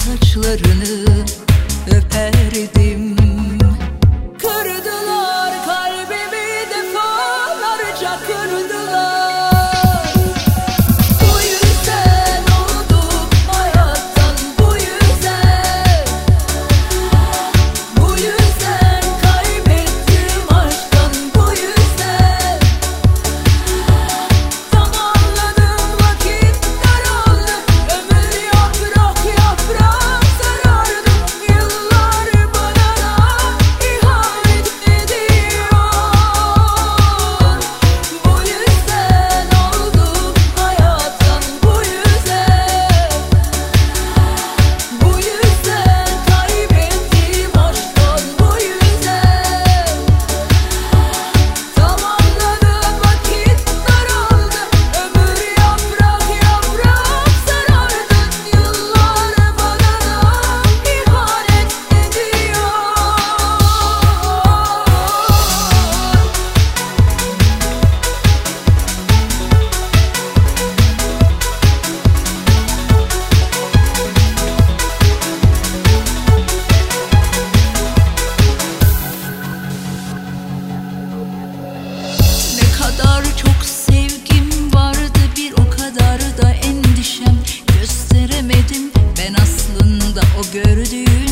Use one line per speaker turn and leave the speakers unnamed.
saçlarını öperdim. Kırdılar kalbimi, defalarca kırdılar. Bu yüzden oldum hayattan, bu yüzden. Bu yüzden kaybettim aşktan, bu yüzden. Zamanladım, vakit daraldı, ömür yaprak yaprak sarardı. Yıllar bana ihanet ediyor. Bu yüzden oldum hayattan, bu yüzden. Bu yüzden kaybettim aşktan, bu yüzden. Zamanladım, vakit daraldı, ömür yaprak yaprak sarardı. Yıllar bana ihanet ediyor. Ne kadar çok sevgim vardı, bir o kadar da endişem. Gösteremedim ben aslında o gördüğün